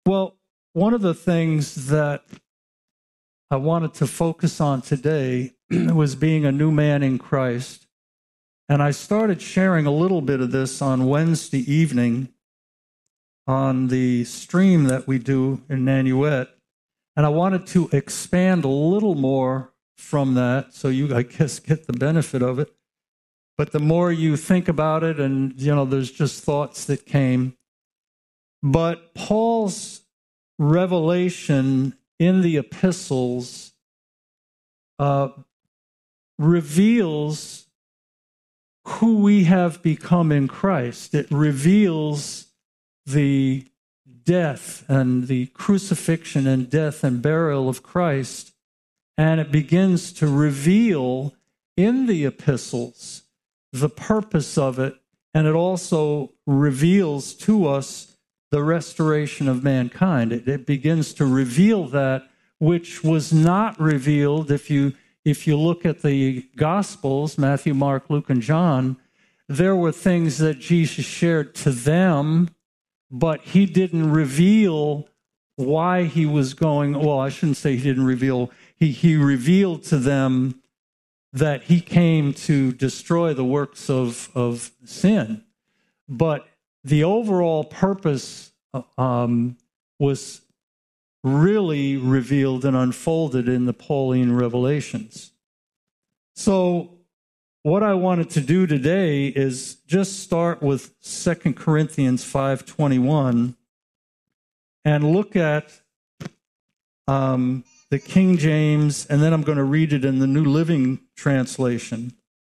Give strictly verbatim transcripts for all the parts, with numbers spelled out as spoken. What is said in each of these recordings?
Well, one of the things that I wanted to focus on today was being a new man in Christ. And I started sharing a little bit of this on Wednesday evening on the stream that we do in Nanuet. And I wanted to expand a little more from that so you, I guess, get the benefit of it. But the more you think about it, and, you know, there's just thoughts that came. But Paul's revelation in the epistles uh, reveals who we have become in Christ. It reveals the death and the crucifixion and death and burial of Christ, and it begins to reveal in the epistles the purpose of it, and it also reveals to us the restoration of mankind. It, it begins to reveal that which was not revealed. If you if you look at the Gospels, Matthew, Mark, Luke, and John, there were things that Jesus shared to them, but he didn't reveal why he was going. Well, I shouldn't say he didn't reveal. He he revealed to them that he came to destroy the works of, of sin. But the overall purpose um, was really revealed and unfolded in the Pauline revelations. So what I wanted to do today is just start with Second Corinthians five twenty-one and look at um, the King James, and then I'm going to read it in the New Living Translation.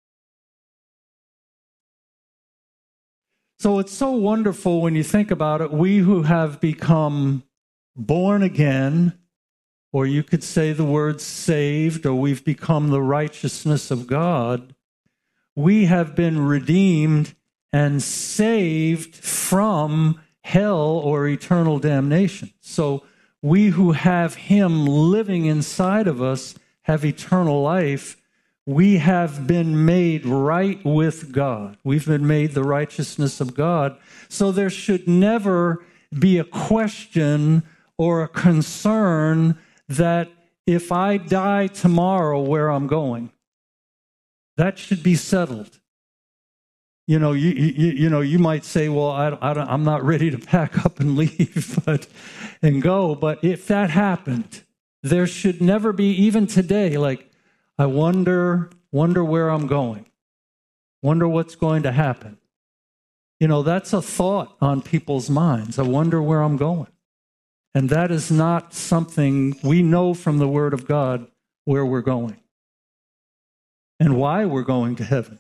So it's so wonderful when you think about it. We who have become born again, or you could say the word saved, or we've become the righteousness of God, we have been redeemed and saved from hell or eternal damnation. So we who have him living inside of us have eternal life. We have been made right with God. We've been made the righteousness of God. So there should never be a question or a concern that if I die tomorrow, where I'm going. That should be settled. You know, you you, you know, you might say, well, I, I don't, I'm not ready to pack up and leave but and go. But if that happened, there should never be, even today, like, I wonder, wonder where I'm going. Wonder what's going to happen. You know, that's a thought on people's minds. I wonder where I'm going. And that is not something we know from the Word of God where we're going and why we're going to heaven.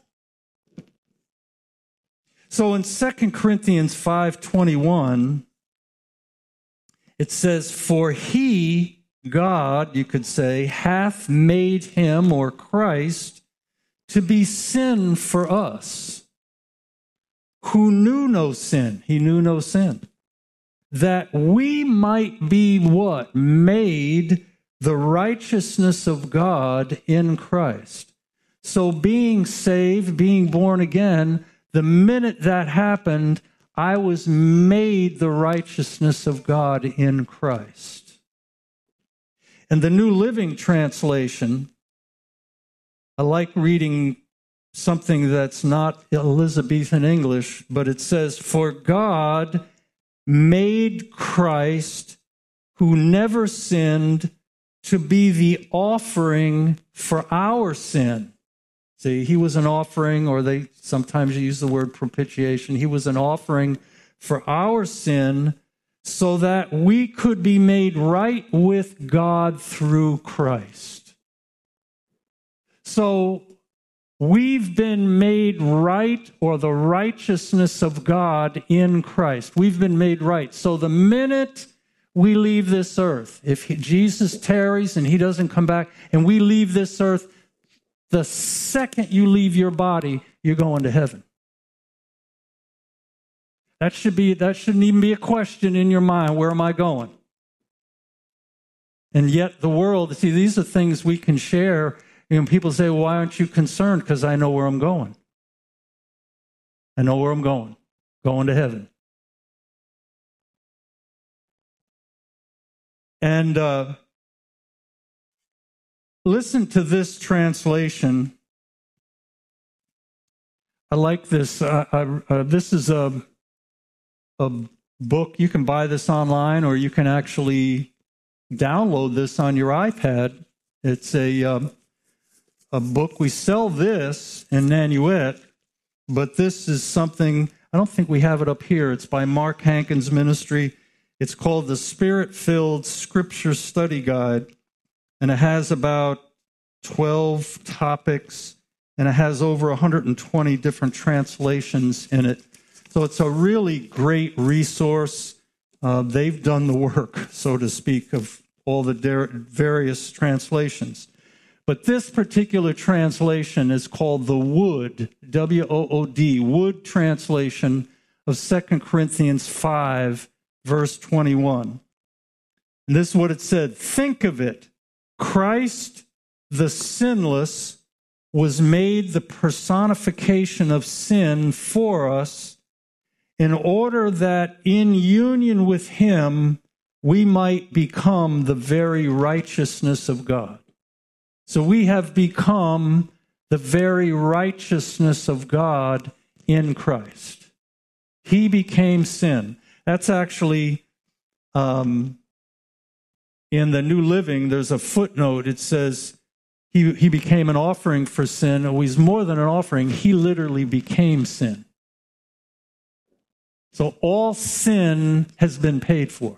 So in Second Corinthians five twenty-one, it says, for he, God, you could say, hath made him, or Christ, to be sin for us, who knew no sin. He knew no sin. That we might be what? Made the righteousness of God in Christ. So being saved, being born again, the minute that happened, I was made the righteousness of God in Christ. And the New Living Translation, I like reading something that's not Elizabethan English, but it says, for God made Christ, who never sinned, to be the offering for our sin. See, he was an offering, or they sometimes use the word propitiation. He was an offering for our sin so that we could be made right with God through Christ. So we've been made right, or the righteousness of God in Christ. We've been made right. So the minute we leave this earth, if he, Jesus tarries and he doesn't come back, and we leave this earth, the second you leave your body, you're going to heaven. That should be, that shouldn't even be a question in your mind. Where am I going? And yet the world, see, these are things we can share. You know, people say, well, why aren't you concerned? Because I know where I'm going. I know where I'm going. Going to heaven. And uh, listen to this translation. I like this. Uh, I, uh, this is a, a book. You can buy this online, or you can actually download this on your iPad. It's a um, a book. We sell this in Nanuet, but this is something, I don't think we have it up here. It's by Mark Hankins Ministry. It's called the Spirit-Filled Scripture Study Guide, and it has about twelve topics, and it has over one hundred twenty different translations in it. So it's a really great resource. Uh, they've done the work, so to speak, of all the der- various translations. But this particular translation is called the Wood, W O O D, Wood translation of Second Corinthians five, verse twenty-one. And this is what it said. Think of it. Christ, the sinless, was made the personification of sin for us in order that in union with him we might become the very righteousness of God. So we have become the very righteousness of God in Christ. He became sin. That's actually, um, in the New Living, there's a footnote. It says, he, he became an offering for sin. Oh, he's more than an offering. He literally became sin. So all sin has been paid for.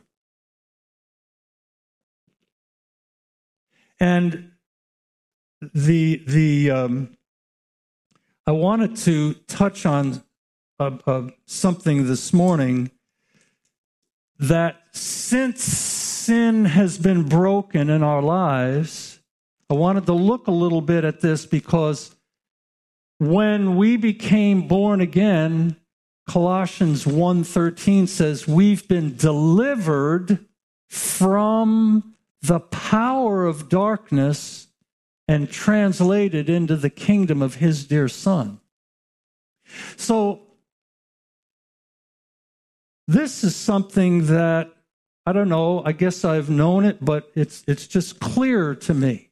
And the the um, I wanted to touch on uh, uh, something this morning, that since sin has been broken in our lives, I wanted to look a little bit at this, because when we became born again, Colossians one thirteen says we've been delivered from the power of darkness and translated into the kingdom of his dear Son. So this is something that, I don't know, I guess I've known it, but it's it's just clear to me.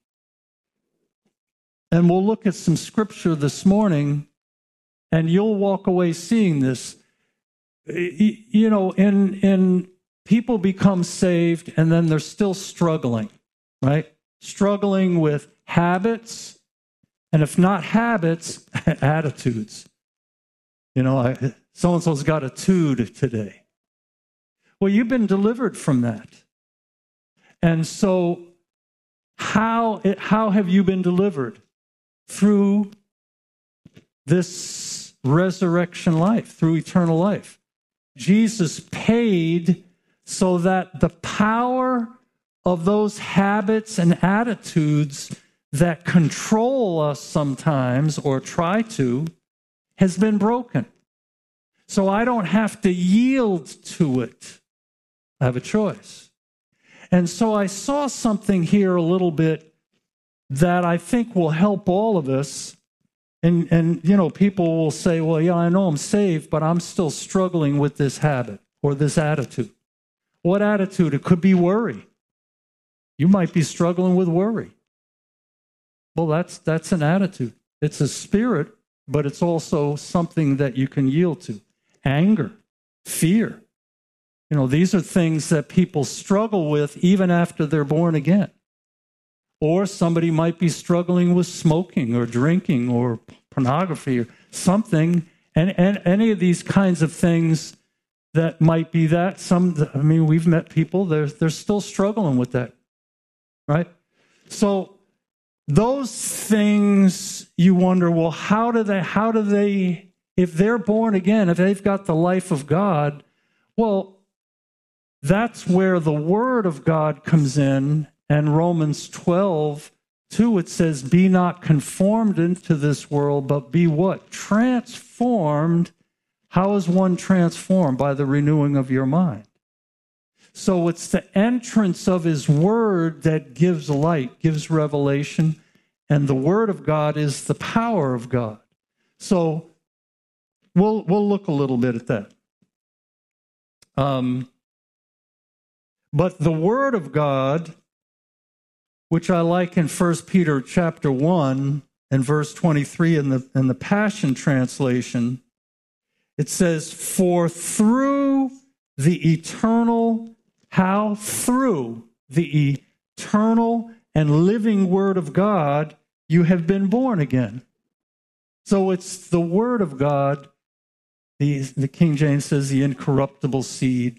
And we'll look at some scripture this morning, and you'll walk away seeing this. You know, in in people become saved, and then they're still struggling, right? Struggling with habits, and if not habits, attitudes. You know, I, so-and-so's got a tude today. Well, you've been delivered from that. And so how, it, how have you been delivered? Through this resurrection life, through eternal life. Jesus paid so that the power of those habits and attitudes that control us sometimes, or try to, has been broken. So I don't have to yield to it. I have a choice. And so I saw something here a little bit that I think will help all of us. And, and you know, people will say, well, yeah, I know I'm saved, but I'm still struggling with this habit or this attitude. What attitude? It could be worry. You might be struggling with worry. Well, that's that's an attitude. It's a spirit, but it's also something that you can yield to. Anger, fear. You know, these are things that people struggle with even after they're born again. Or somebody might be struggling with smoking or drinking or pornography or something. And, and any of these kinds of things that might be that. Some, I mean, we've met people, they're, they're still struggling with that. Right? So those things, you wonder, well, how do they, how do they, if they're born again, if they've got the life of God, well, that's where the Word of God comes in. And Romans twelve, two, it says, be not conformed into this world, but be what? Transformed. How is one transformed? By the renewing of your mind. So it's the entrance of his word that gives light, gives revelation, and the word of God is the power of God. So we'll we'll look a little bit at that. Um, But the word of God, which I like in First Peter chapter one and verse twenty-three in the, in the Passion Translation, it says, for through the eternal, how? Through the eternal and living word of God, you have been born again. So it's the word of God, the, the King James says the incorruptible seed.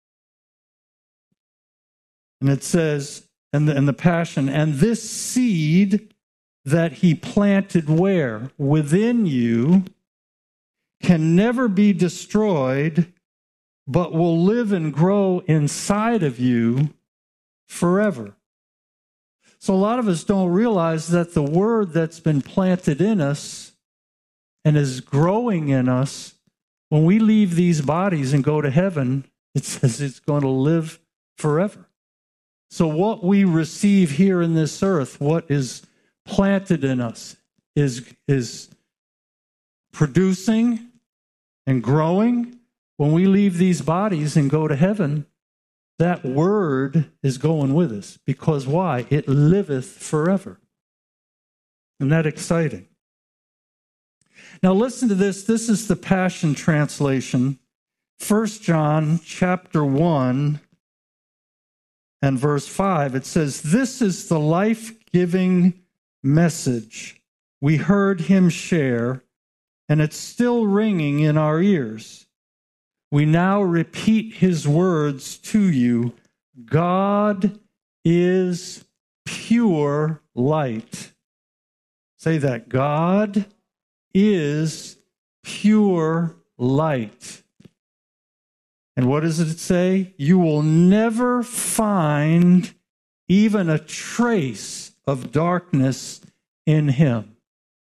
And it says, in the, in the Passion, and this seed that he planted where? Within you, can never be destroyed, but will live and grow inside of you forever. So a lot of us don't realize that the word that's been planted in us and is growing in us, when we leave these bodies and go to heaven, it says it's going to live forever. So what we receive here in this earth, what is planted in us, is, is producing and growing. When we leave these bodies and go to heaven, that word is going with us. Because why? It liveth forever. Isn't that exciting? Now listen to this. This is the Passion Translation. First John chapter one and verse five. It says, this is the life-giving message we heard him share, and it's still ringing in our ears. We now repeat his words to you. God is pure light. Say that. God is pure light. And what does it say? You will never find even a trace of darkness in him.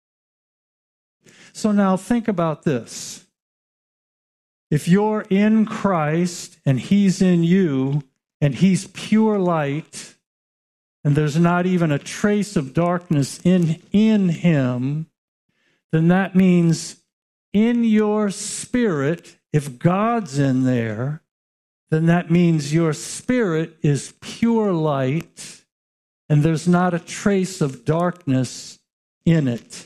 So now think about this. If you're in Christ and he's in you and he's pure light and there's not even a trace of darkness in, in him, then that means in your spirit, if God's in there, then that means your spirit is pure light and there's not a trace of darkness in it,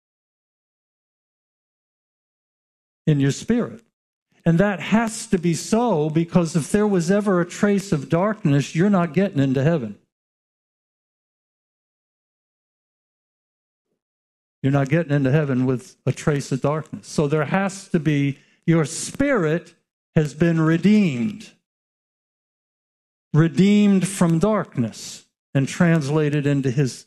in your spirit. And that has to be so, because if there was ever a trace of darkness, you're not getting into heaven. You're not getting into heaven with a trace of darkness. So there has to be, your spirit has been redeemed. Redeemed from darkness and translated into his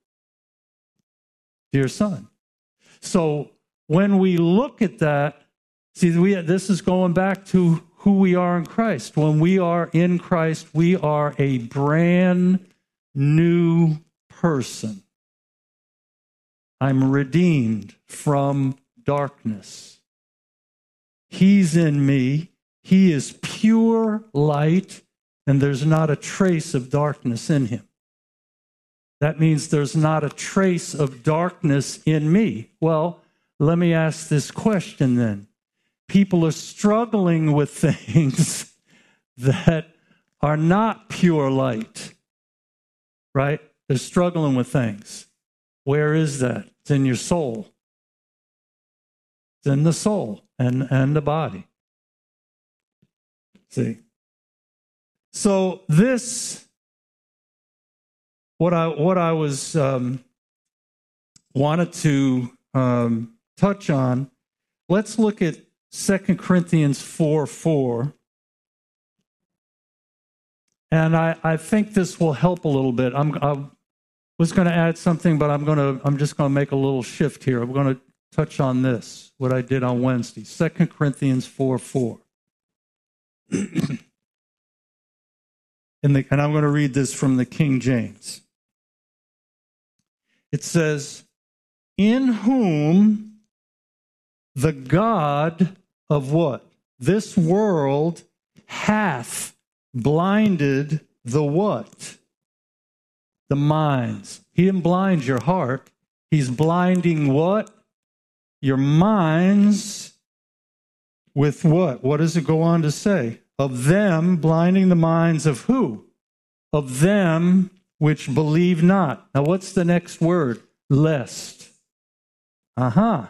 dear Son. So when we look at that, see, we, this is going back to who we are in Christ. When we are in Christ, we are a brand new person. I'm redeemed from darkness. He's in me. He is pure light, and there's not a trace of darkness in him. That means there's not a trace of darkness in me. Well, let me ask this question then. People are struggling with things that are not pure light, right? They're struggling with things. Where is that? It's in your soul. It's in the soul and, and the body. See? So this, what I what I was um, wanted to um, touch on, let's look at Second Corinthians four four. And I, I think this will help a little bit. I'm, I was going to add something, but I'm going to I'm just going to make a little shift here. I'm going to touch on this, what I did on Wednesday. Second Corinthians four four. and, the, and I'm going to read this from the King James. It says, in whom the God of what? This world hath blinded the what? The minds. He didn't blind your heart. He's blinding what? Your minds with what? What does it go on to say? of them, blinding the minds of who? Of them which believe not. Now, what's the next word? Lest. Uh-huh.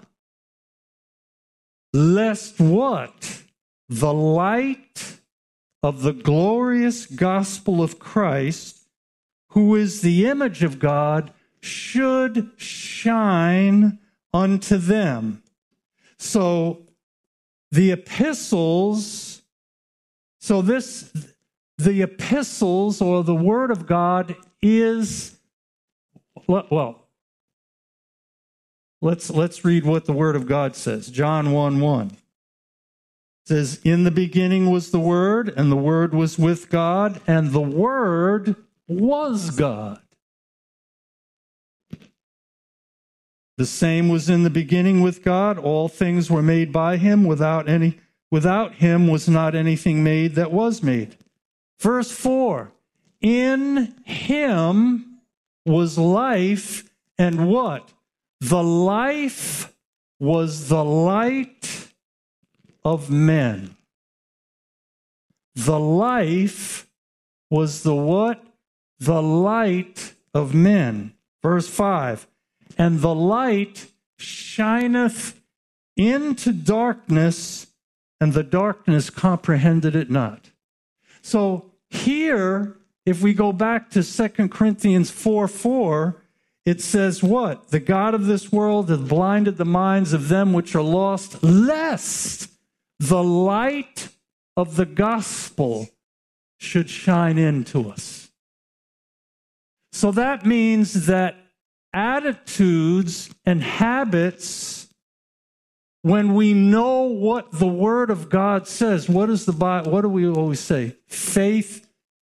Lest what? The light of the glorious gospel of Christ, who is the image of God, should shine unto them. So the epistles, so this, the epistles or the word of God is, well, let's, let's read what the word of God says. John one one. It says, in the beginning was the Word, and the Word was with God, and the Word was God. The same was in the beginning with God. All things were made by him. Without any, without him was not anything made that was made. Verse four, in him was life, and what? The life was the light of men. The life was the what? The light of men. Verse five, and the light shineth into darkness, and the darkness comprehended it not. So here, if we go back to Second Corinthians four four, it says what? The God of this world hath blinded the minds of them which are lost, lest the light of the gospel should shine into us. So that means that attitudes and habits, when we know what the Word of God says, what is the Bible? What do we always say? Faith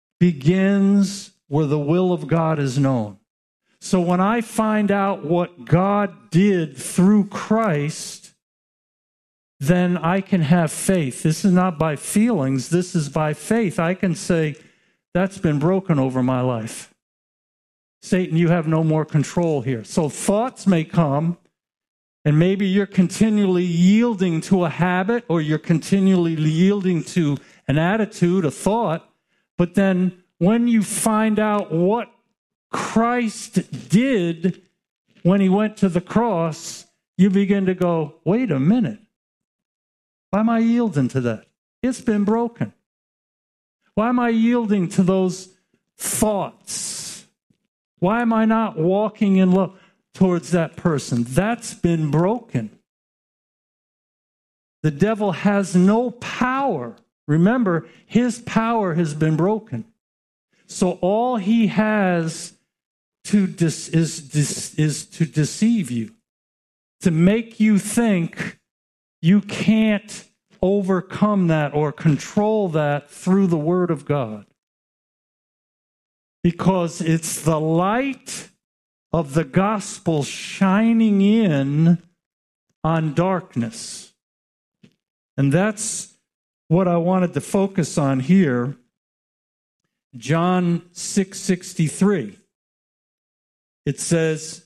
begins where the will of God is known. So when I find out what God did through Christ, then I can have faith. This is not by feelings. This is by faith. I can say, that's been broken over my life. Satan, you have no more control here. So thoughts may come, and maybe you're continually yielding to a habit, or you're continually yielding to an attitude, a thought. But then when you find out what Christ did when he went to the cross, you begin to go, wait a minute. Why am I yielding to that? It's been broken. Why am I yielding to those thoughts? Why am I not walking in love towards that person? That's been broken. The devil has no power. Remember, his power has been broken. So all he has to dis- is, dis- is to deceive you, to make you think you can't overcome that or control that through the Word of God. Because it's the light of the gospel shining in on darkness. And that's what I wanted to focus on here. John six sixty-three. It says,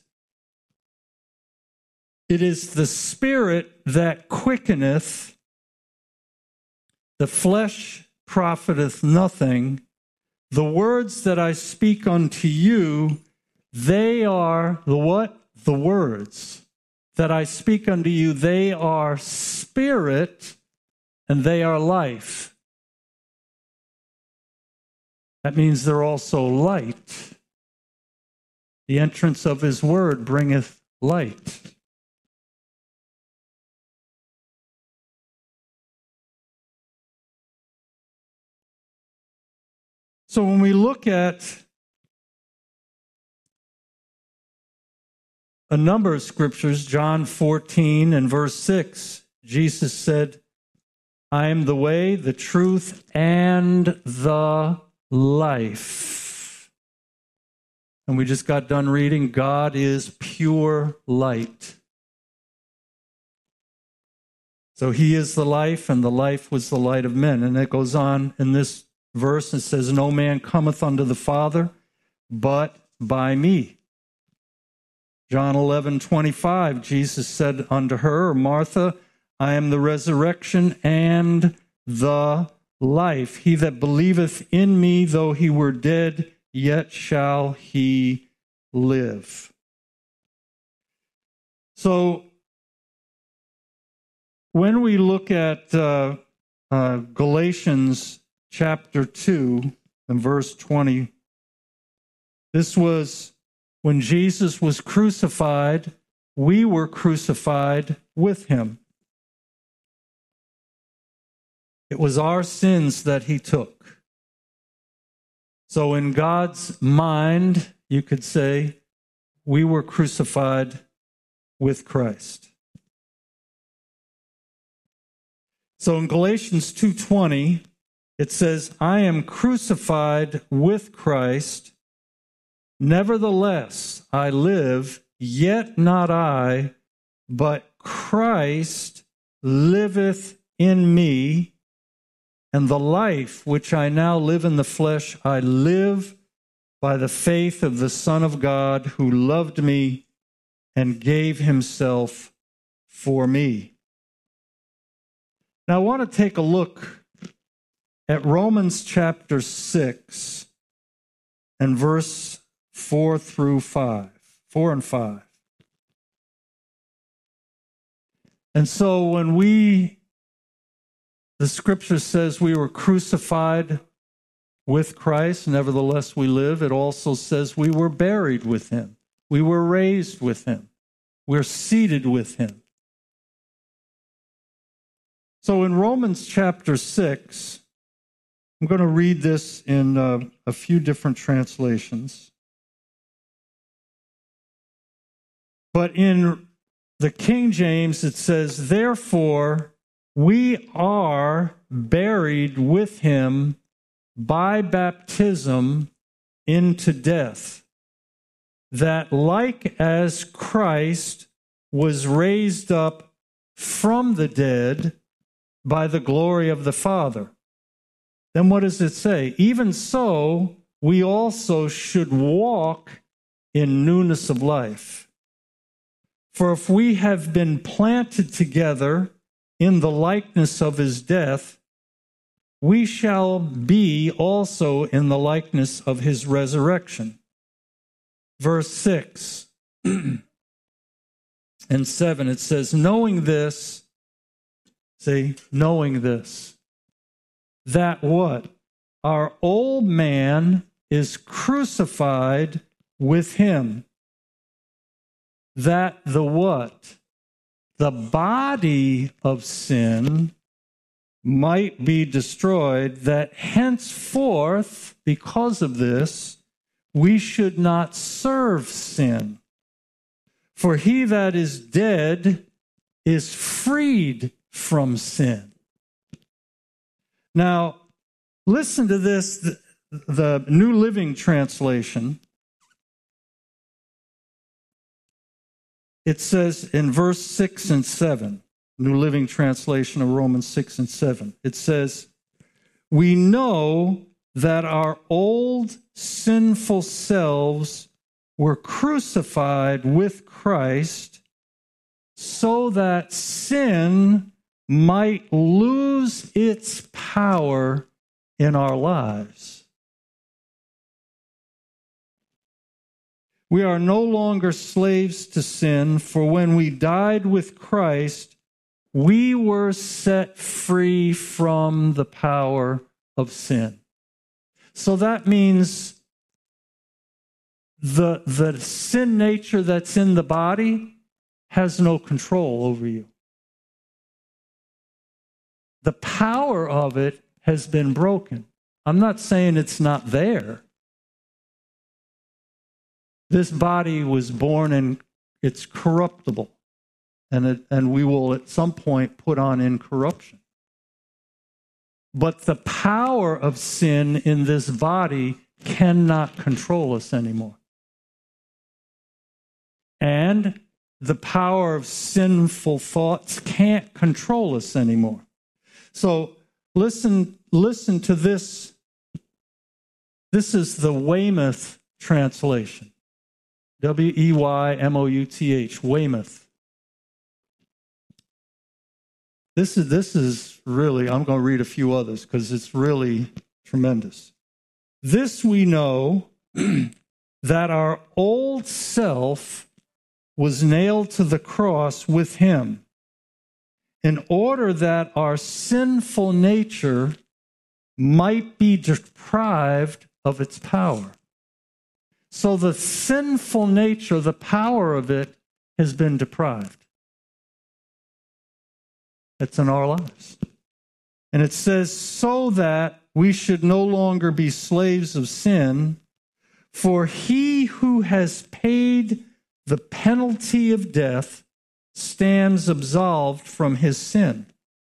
it is the Spirit that quickeneth, the flesh profiteth nothing. The words that I speak unto you, they are the what? The words that I speak unto you, they are spirit and they are life. That means they're also light. The entrance of his word bringeth light. So when we look at a number of scriptures, John fourteen and verse six, Jesus said, I am the way, the truth, and the life. And we just got done reading, God is pure light. So he is the life, and the life was the light of men. And it goes on in this verse and says, no man cometh unto the Father but by me. John eleven twenty-five, Jesus said unto her, Martha, I am the resurrection and the life. He that believeth in me, though he were dead, yet shall he live. So, when we look at uh, uh, Galatians chapter two and verse twenty, this was when Jesus was crucified, we were crucified with him. It was our sins that he took. So in God's mind, you could say, we were crucified with Christ. So in Galatians two twenty, it says, I am crucified with Christ. Nevertheless, I live, yet not I, but Christ liveth in me. And the life which I now live in the flesh, I live by the faith of the Son of God, who loved me and gave himself for me. Now I want to take a look at Romans chapter six and verse four through five, four and five. And so when we, the scripture says we were crucified with Christ, nevertheless we live, it also says we were buried with him. We were raised with him. We're seated with him. So in Romans chapter six, I'm going to read this in uh, a few different translations. But in the King James, it says, therefore, we are buried with him by baptism into death, that like as Christ was raised up from the dead by the glory of the Father. Then what does it say? Even so, we also should walk in newness of life. For if we have been planted together in the likeness of his death, we shall be also in the likeness of his resurrection. Verse six and seven, it says, knowing this, see, knowing this, that what? Our old man is crucified with him, that the what? The body of sin might be destroyed, that henceforth, because of this, we should not serve sin. For he that is dead is freed from sin. Now, listen to this, the, the New Living Translation. It says in verse six and seven, New Living Translation of Romans six and seven, it says, we know that our old sinful selves were crucified with Christ so that sin might lose its power in our lives. We are no longer slaves to sin, for when we died with Christ, we were set free from the power of sin. So that means the, the sin nature that's in the body has no control over you. The power of it has been broken. I'm not saying it's not there. This body was born and it's corruptible, and it, and we will at some point put on incorruption. But the power of sin in this body cannot control us anymore. And the power of sinful thoughts can't control us anymore. So listen, listen to this. This is the Weymouth translation. W E Y M O U T H, Weymouth. This is, this is really, I'm going to read a few others because it's really tremendous. This we know that our old self was nailed to the cross with him in order that our sinful nature might be deprived of its power. So the sinful nature, the power of it, has been deprived. It's in our lives. And it says, so that we should no longer be slaves of sin, for he who has paid the penalty of death stands absolved from his sin.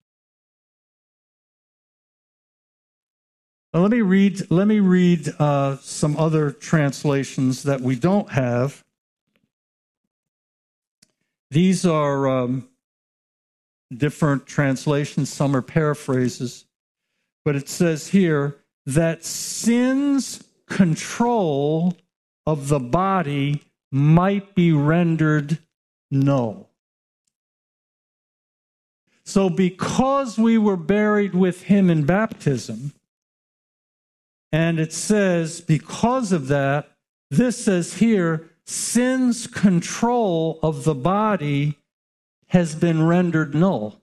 Now let me read, let me read uh, some other translations that we don't have. These are um, different translations. Some are paraphrases. But it says here that sin's control of the body might be rendered null. So because we were buried with him in baptism, and it says because of that, this says here, sin's control of the body has been rendered null.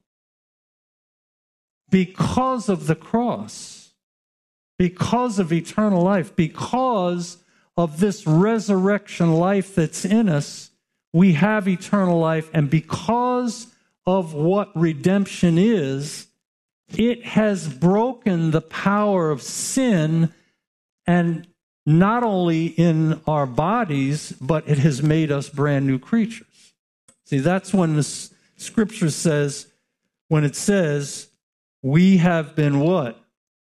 Because of the cross, because of eternal life, because of this resurrection life that's in us, we have eternal life. And because of what redemption is, it has broken the power of sin, and not only in our bodies, but it has made us brand new creatures. See, that's when the scripture says, when it says, we have been what?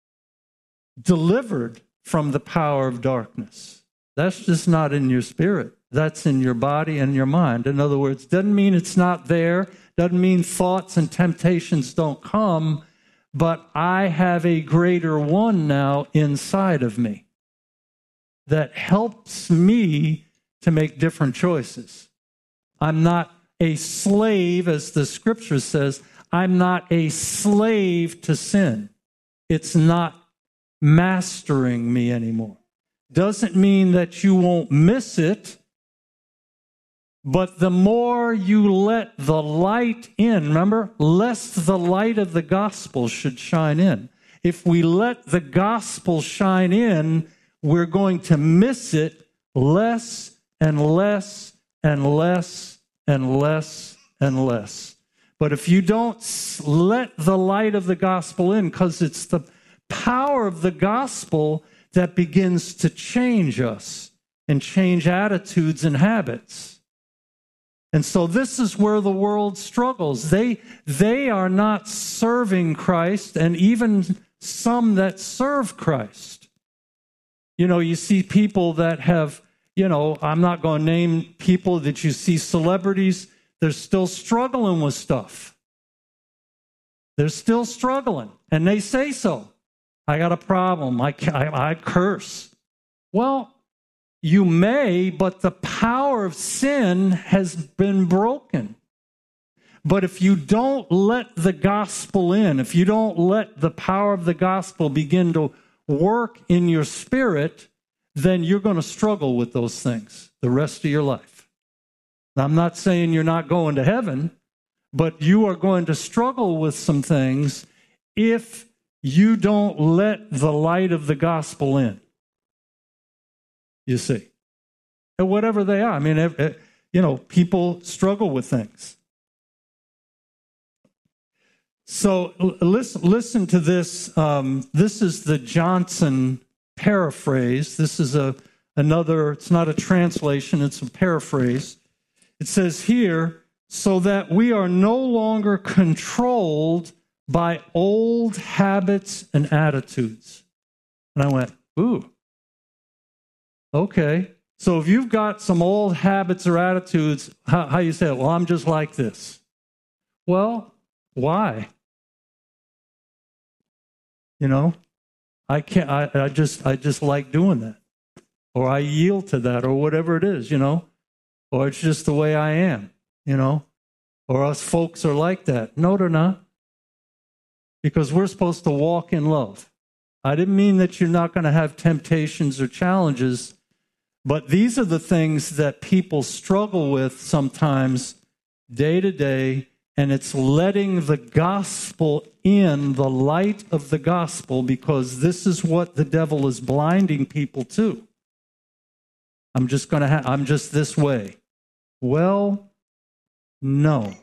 Delivered from the power of darkness. That's just not in your spirit. That's in your body and your mind. In other words, doesn't mean it's not there. Doesn't mean thoughts and temptations don't come. But I have a greater one now inside of me that helps me to make different choices. I'm not a slave, as the scripture says. I'm not a slave to sin. It's not mastering me anymore. Doesn't mean that you won't miss it, but the more you let the light in, remember, lest the light of the gospel should shine in. If we let the gospel shine in, we're going to miss it less and less and less and less and less. But if you don't let the light of the gospel in, because it's the power of the gospel that begins to change us and change attitudes and habits. And so this is where the world struggles. They, they are not serving Christ, and even some that serve Christ. You know, you see people that have, you know, I'm not going to name people that you see, celebrities, they're still struggling with stuff. They're still struggling, and they say so. I got a problem. I, I, I curse. Well, you may, but the power of sin has been broken. But if you don't let the gospel in, if you don't let the power of the gospel begin to work in your spirit, then you're going to struggle with those things the rest of your life. Now, I'm not saying you're not going to heaven, but you are going to struggle with some things if you don't let the light of the gospel in. You see. And whatever they are. I mean, you know, people struggle with things. So listen, listen to this. Um, this is the Johnson paraphrase. This is a another, it's not a translation, it's a paraphrase. It says here, so that we are no longer controlled by old habits and attitudes. And I went, ooh, okay. So if you've got some old habits or attitudes, how, how you say it? Well, I'm just like this. Well, why? You know, I can't, I, I just, I just like doing that. Or I yield to that, or whatever it is, you know. Or it's just the way I am, you know. Or us folks are like that. No, they're not. because we're supposed to walk in love. I didn't mean that you're not going to have temptations or challenges, but these are the things that people struggle with sometimes day to day, and it's letting the gospel in, the light of the gospel, because this is what the devil is blinding people to. I'm just going to ha- I'm just this way. Well, no.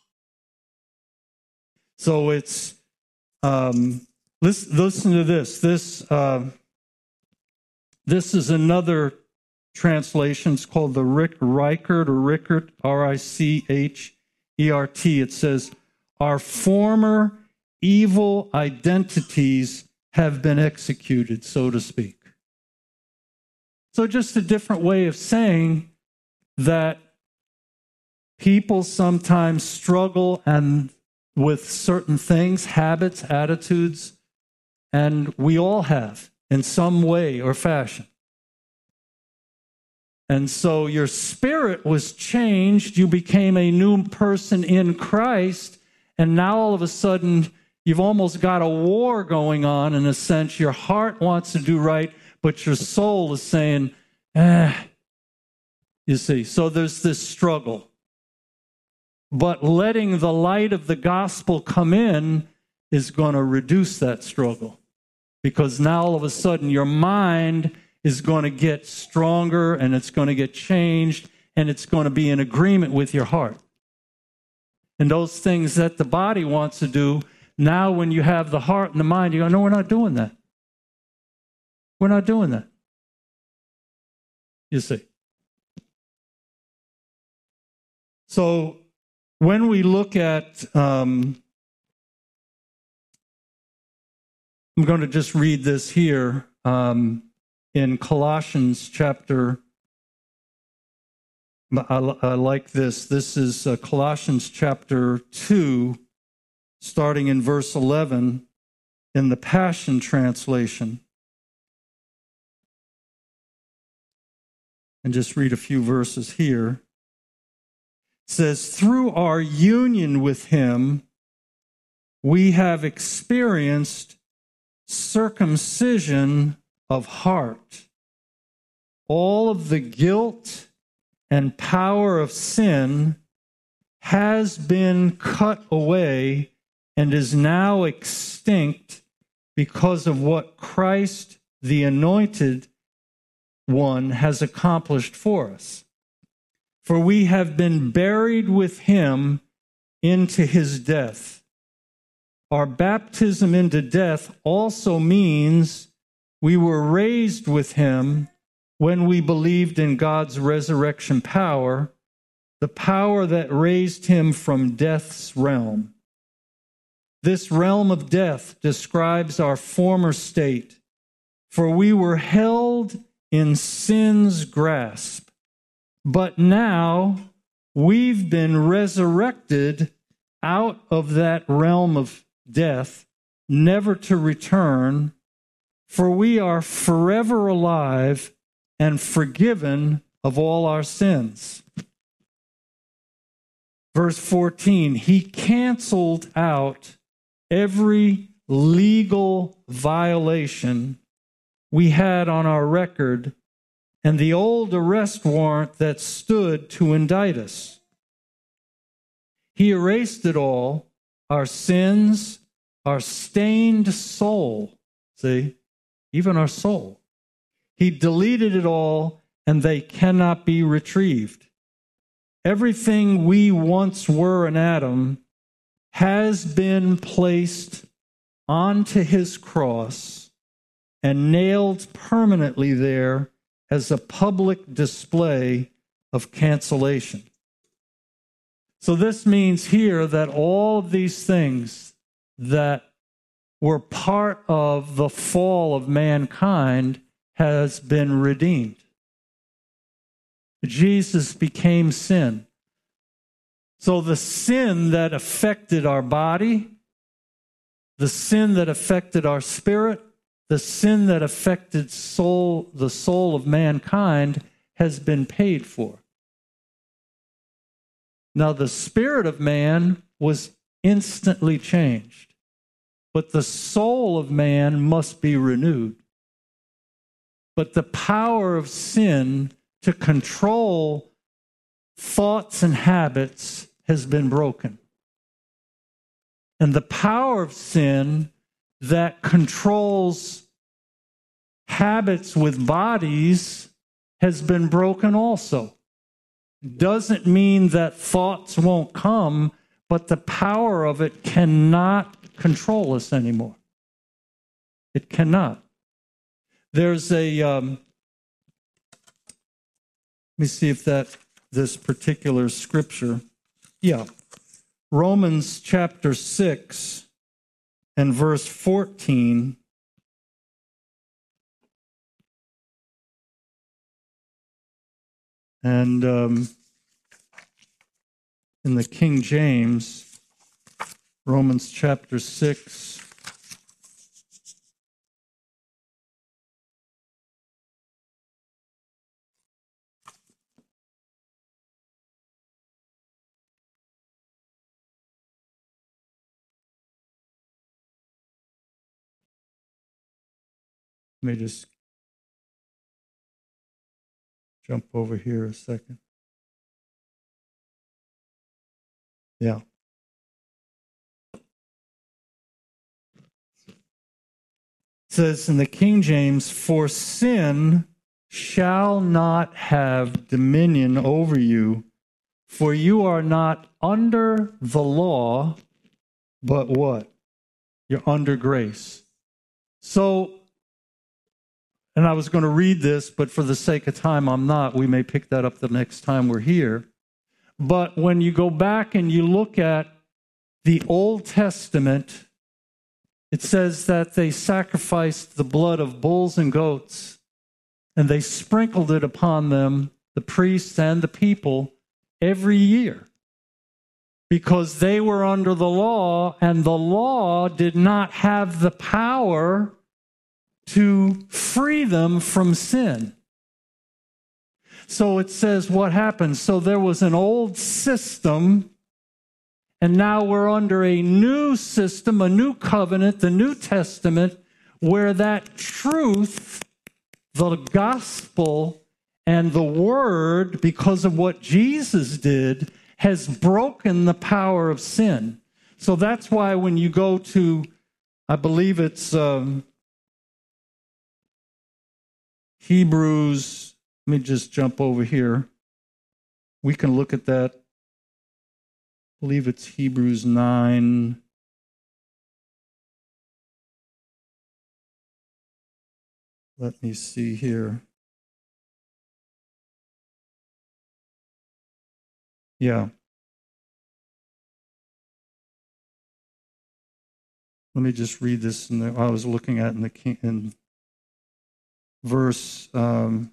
So it's, um, listen, listen to this. This, uh, this is another translation. It's called the Rick Reichert or Rickert, R I C H E R T. It says, our former evil identities have been executed, so to speak. So just a different way of saying that people sometimes struggle and with certain things, habits, attitudes, and we all have in some way or fashion. And so your spirit was changed, you became a new person in Christ, and now all of a sudden you've almost got a war going on in a sense. Your heart wants to do right, but your soul is saying, eh, you see. So there's this struggle. But letting the light of the gospel come in is going to reduce that struggle. Because now all of a sudden your mind is going to get stronger and it's going to get changed and it's going to be in agreement with your heart. And those things that the body wants to do, now when you have the heart and the mind, you go, no, we're not doing that. We're not doing that. You see. So when we look at, um, I'm going to just read this here um, in Colossians chapter, I, I like this. This is uh, Colossians chapter two, starting in verse eleven in the Passion Translation. And just read a few verses here. It says, through our union with him, we have experienced circumcision of heart. All of the guilt and power of sin has been cut away and is now extinct because of what Christ, the Anointed One, has accomplished for us. For we have been buried with him into his death. Our baptism into death also means we were raised with him when we believed in God's resurrection power, the power that raised him from death's realm. This realm of death describes our former state, for we were held in sin's grasp. But now we've been resurrected out of that realm of death, never to return, for we are forever alive and forgiven of all our sins. Verse fourteen, he canceled out every legal violation we had on our record and the old arrest warrant that stood to indict us. He erased it all, our sins, our stained soul, see, even our soul. He deleted it all, and they cannot be retrieved. Everything we once were in Adam has been placed onto his cross and nailed permanently there as a public display of cancellation. So this means here that all of these things that were part of the fall of mankind has been redeemed. Jesus became sin. So the sin that affected our body, the sin that affected our spirit, the sin that affected soul, the soul of mankind has been paid for. Now the spirit of man was instantly changed. but the soul of man must be renewed. But the power of sin to control thoughts and habits has been broken. And the power of sin that controls habits with bodies has been broken also. Doesn't mean that thoughts won't come, but the power of it cannot control us anymore. It cannot. There's a, um, let me see if that, this particular scripture, yeah, Romans chapter six and verse fourteen. And um, in the King James, Romans chapter six, let me just jump over here a second. Yeah. It says in the King James, "For sin shall not have dominion over you, for you are not under the law, but what? You're under grace." So, and I was going to read this, but for the sake of time, I'm not. We may pick that up the next time we're here. But when you go back and you look at the Old Testament, it says that they sacrificed the blood of bulls and goats, and they sprinkled it upon them, the priests and the people, every year, because they were under the law, and the law did not have the power to free them from sin. So it says what happened. So there was an old system, and now we're under a new system, a new covenant, the New Testament, where that truth, the gospel, and the word, because of what Jesus did, has broken the power of sin. So that's why when you go to, I believe it's um, Hebrews, let me just jump over here. We can look at that. I believe it's Hebrews nine. Let me see here. Yeah. Let me just read this. In the, I was looking at in the in verse. Um,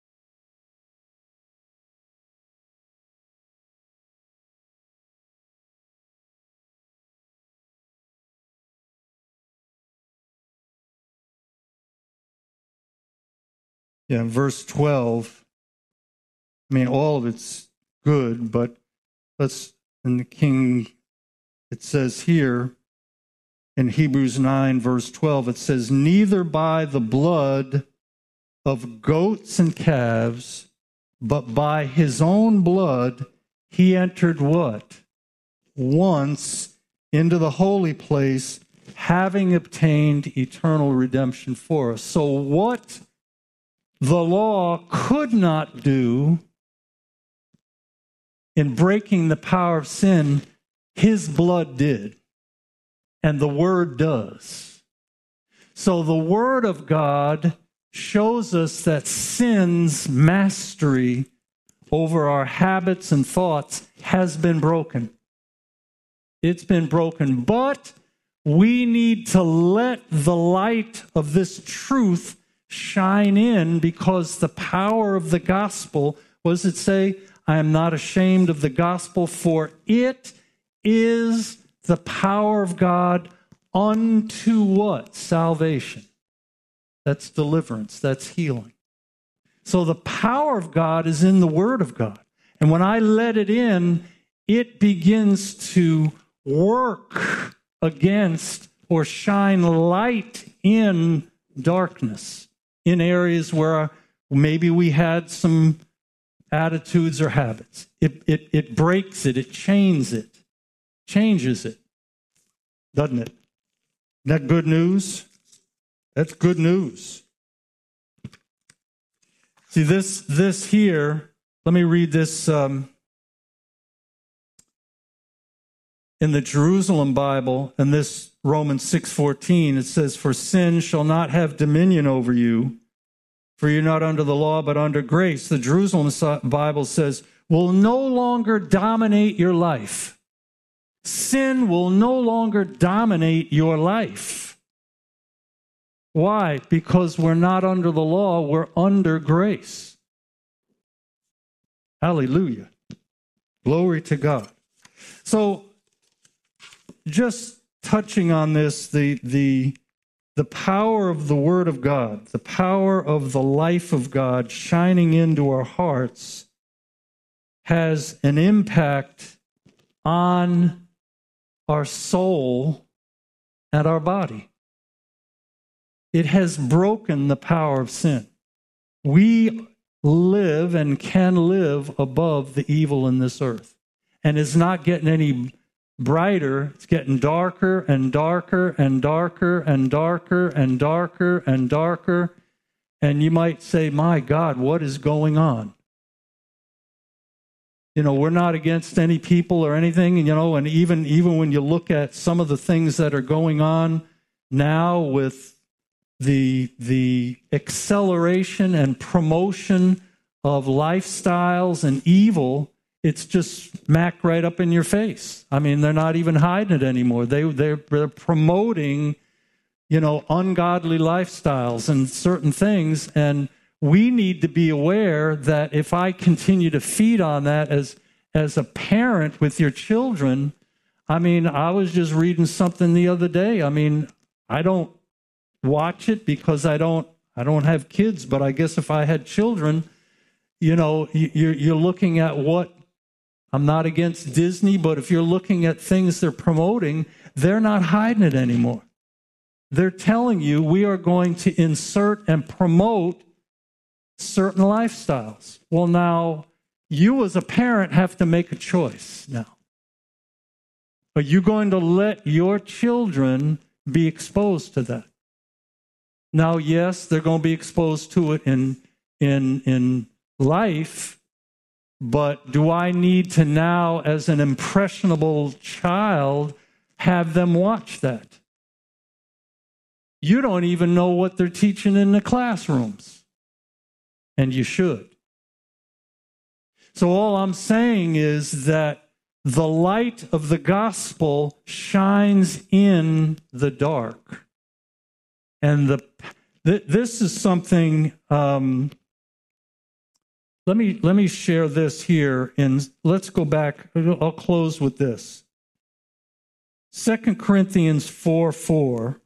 Yeah, verse twelve. I mean, all of it's good, but let's, in the King, it says here in Hebrews nine, verse twelve, it says, "Neither by the blood of goats and calves, but by his own blood he entered" what? "Once into the holy place, having obtained eternal redemption for us." So what the law could not do in breaking the power of sin, his blood did, and the word does. So the word of God shows us that sin's mastery over our habits and thoughts has been broken. It's been broken, but we need to let the light of this truth shine in, because the power of the gospel, what does it say? "I am not ashamed of the gospel, for it is the power of God unto" what? Salvation. That's deliverance. That's healing. So the power of God is in the Word of God. And when I let it in, it begins to work against or shine light in darkness, in areas where maybe we had some attitudes or habits. It, it, it breaks it, it changes it, changes it, doesn't it? Isn't that good news? That's good news. See, this, this here, let me read this um, in the Jerusalem Bible, and this Romans six fourteen, it says, "For sin shall not have dominion over you, for you're not under the law, but under grace." The Jerusalem Bible says, will no longer dominate your life. Sin will no longer dominate your life. Why? Because we're not under the law, we're under grace. Hallelujah. Glory to God. So, just touching on this, the, the, the power of the Word of God, the power of the life of God shining into our hearts has an impact on our soul and our body. It has broken the power of sin. We live and can live above the evil in this earth. And it's not getting any brighter. It's getting darker and darker and darker and darker and darker and darker. And you might say, my God, what is going on? You know, we're not against any people or anything, you know, and even, even when you look at some of the things that are going on now with the, the acceleration and promotion of lifestyles and evil, it's just smack right up in your face. I mean, they're not even hiding it anymore. They, they're, they're promoting, you know, ungodly lifestyles and certain things, and we need to be aware that if I continue to feed on that as, as a parent with your children, I mean, I was just reading something the other day. I mean, I don't watch it because I don't I don't have kids, but I guess if I had children, you know, you're, you're looking at what, I'm not against Disney, but if you're looking at things they're promoting, they're not hiding it anymore. They're telling you we are going to insert and promote certain lifestyles. Well, now, you as a parent have to make a choice now. Are you going to let your children be exposed to that? Now, yes, they're going to be exposed to it in, in, in life, but do I need to now, as an impressionable child, have them watch that? You don't even know what they're teaching in the classrooms, and you should. So all I'm saying is that the light of the gospel shines in the dark. And the th- this is something, um, let me let me share this here, and let's go back. I'll close with this. Second Corinthians four four.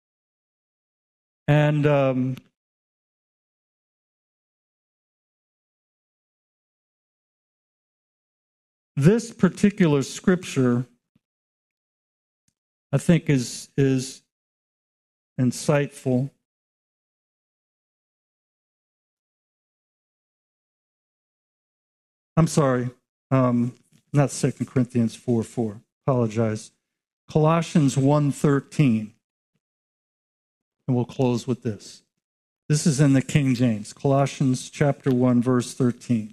And um, this particular scripture, I think, is is insightful. I'm sorry, um, not Second Corinthians four four. Apologize. Colossians one thirteen. And we'll close with this. This is in the King James. Colossians chapter one, verse thirteen.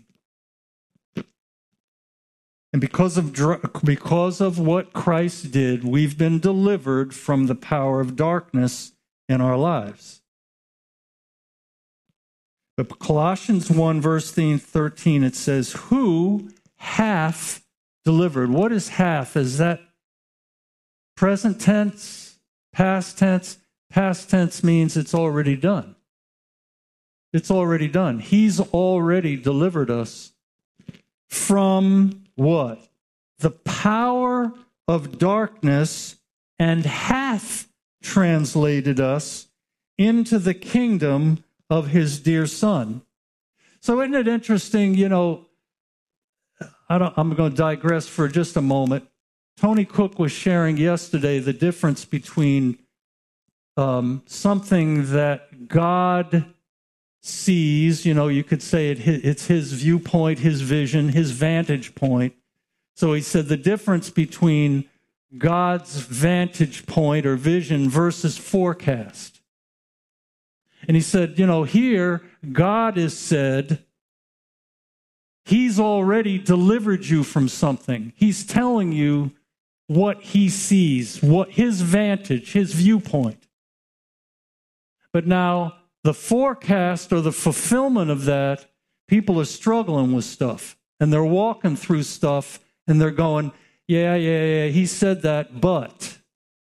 And because of, because of what Christ did, we've been delivered from the power of darkness in our lives. But Colossians one, verse thirteen, it says, who hath delivered? What is hath? Is that present tense, past tense? Past tense means it's already done. It's already done. He's already delivered us from what? The power of darkness, and hath translated us into the kingdom of his dear Son. So isn't it interesting, you know, I don't, I'm going to digress for just a moment. Tony Cook was sharing yesterday the difference between um, something that God sees, you know, you could say it, it's his viewpoint, his vision, his vantage point. So he said the difference between God's vantage point or vision versus forecast. And he said, you know, here God has said he's already delivered you from something. He's telling you what he sees, what his vantage, his viewpoint. But now the forecast or the fulfillment of that, people are struggling with stuff and they're walking through stuff and they're going, yeah, yeah, yeah, he said that, but,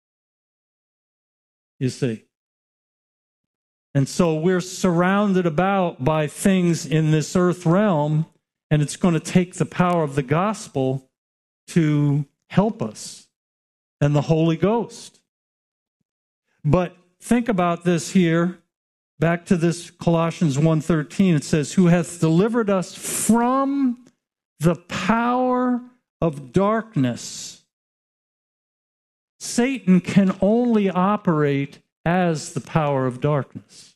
you see. And so we're surrounded about by things in this earth realm, and it's going to take the power of the gospel to help us and the Holy Ghost. But think about this here. Back to this Colossians one thirteen, it says, who hath delivered us from the power of darkness. Satan can only operate as the power of darkness.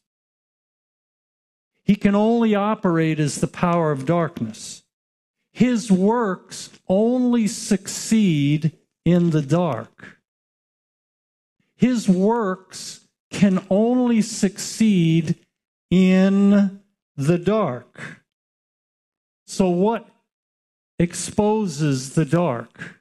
He can only operate as the power of darkness. His works only succeed in the dark. His works can only succeed in the dark. So what exposes the dark?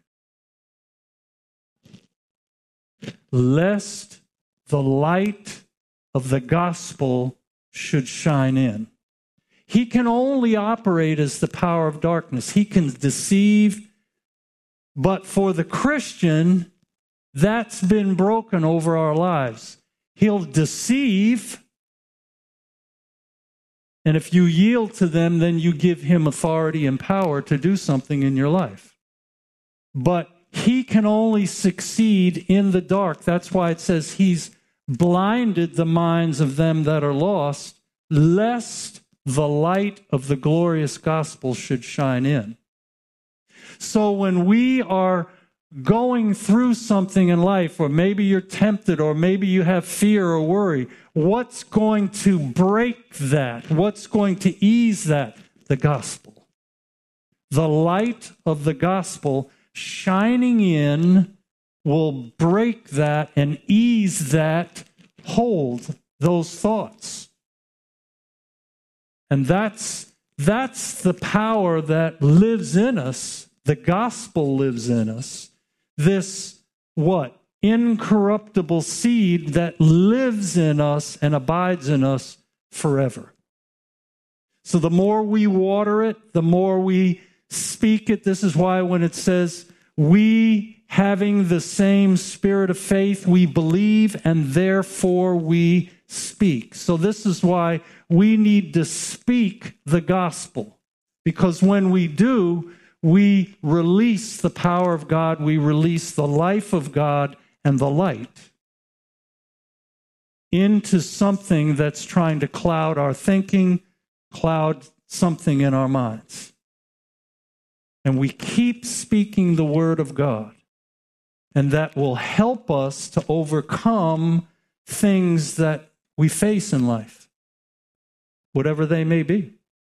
Lest the light of the gospel should shine in. He can only operate as the power of darkness. He can deceive, but for the Christian, that's been broken over our lives. He'll deceive, and if you yield to them, then you give him authority and power to do something in your life. But he can only succeed in the dark. That's why it says he's blinded the minds of them that are lost, lest the light of the glorious gospel should shine in. So when we are going through something in life, or maybe you're tempted, or maybe you have fear or worry, what's going to break that? What's going to ease that? The gospel. The light of the gospel shining in will break that and ease that hold, those thoughts. And that's, that's the power that lives in us. The gospel lives in us. This, what? Incorruptible seed that lives in us and abides in us forever. So the more we water it, the more we speak it. This is why when it says, we having the same spirit of faith, we believe, and therefore we speak. So this is why we need to speak the gospel. Because when we do, we release the power of God, we release the life of God and the light into something that's trying to cloud our thinking, cloud something in our minds. And we keep speaking the word of God. And that will help us to overcome things that we face in life, whatever they may be.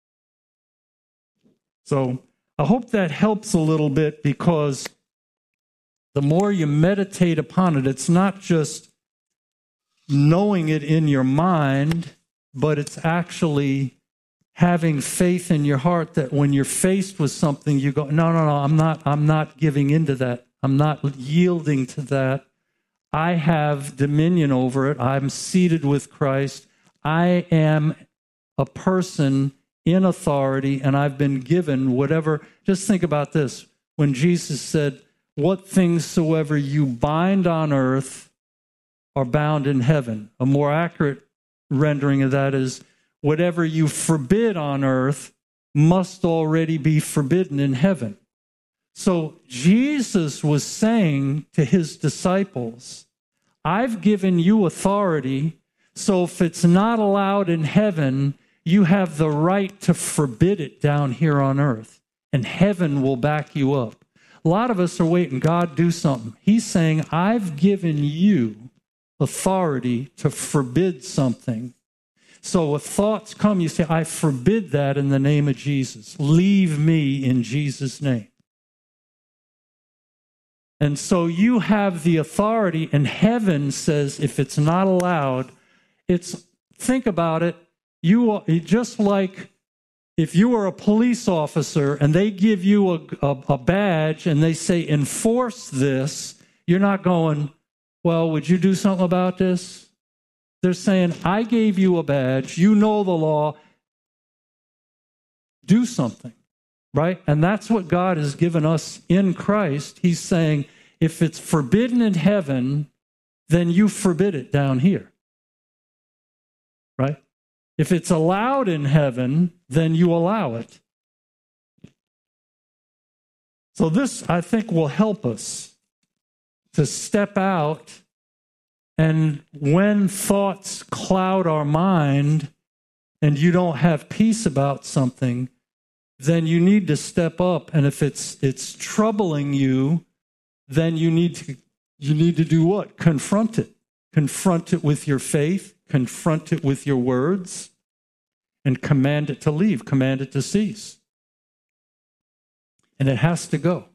So I hope that helps a little bit, because the more you meditate upon it, it's not just knowing it in your mind, but it's actually having faith in your heart that when you're faced with something, you go, no, no, no, I'm not, I'm not giving into that. I'm not yielding to that. I have dominion over it. I'm seated with Christ. I am a person in authority, and I've been given whatever. Just think about this. When Jesus said, what things soever you bind on earth are bound in heaven. A more accurate rendering of that is, whatever you forbid on earth must already be forbidden in heaven. So Jesus was saying to his disciples, I've given you authority, so if it's not allowed in heaven, you have the right to forbid it down here on earth, and heaven will back you up. A lot of us are waiting, God, do something. He's saying, I've given you authority to forbid something. So if thoughts come, you say, I forbid that in the name of Jesus. Leave me in Jesus' name. And so you have the authority, and heaven says if it's not allowed, it's, think about it, you are just like if you were a police officer and they give you a, a, a badge and they say, enforce this, you're not going, well, would you do something about this? They're saying, I gave you a badge, you know the law, do something, right? And that's what God has given us in Christ. He's saying, if it's forbidden in heaven, then you forbid it down here, right? If it's allowed in heaven, then you allow it. So this, I think, will help us to step out, and when thoughts cloud our mind and you don't have peace about something, then you need to step up. And if it's it's troubling you, then you need to you need to do what? Confront it. Confront it with your faith, confront it with your words, and command it to leave, command it to cease. And it has to go.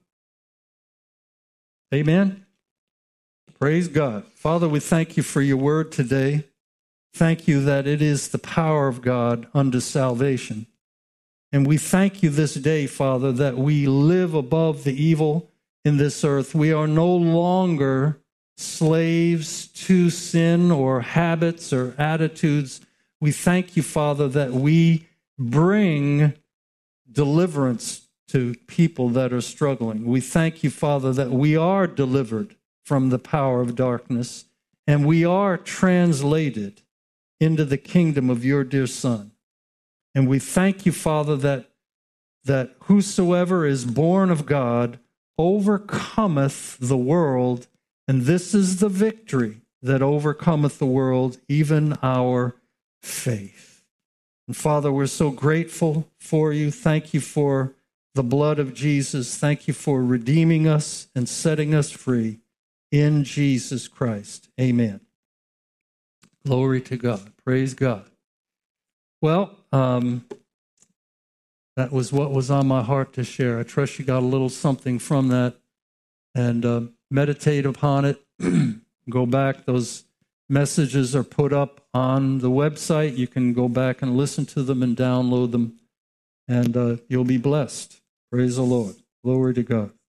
Amen? Praise God. Father, we thank you for your word today. Thank you that it is the power of God unto salvation. And we thank you this day, Father, that we live above the evil in this earth. We are no longer slaves to sin or habits or attitudes. We thank you, Father, that we bring deliverance to people that are struggling. We thank you, Father, that we are delivered from the power of darkness, and we are translated into the kingdom of your dear Son. And we thank you, Father, that, that whosoever is born of God overcometh the world, and this is the victory that overcometh the world, even our faith. And Father, we're so grateful for you. Thank you for the blood of Jesus. Thank you for redeeming us and setting us free in Jesus Christ. Amen. Glory to God. Praise God. Well, um, that was what was on my heart to share. I trust you got a little something from that, and uh, meditate upon it. Go back. Those messages are put up on the website. You can go back and listen to them and download them, and uh, you'll be blessed. Praise the Lord. Glory to God.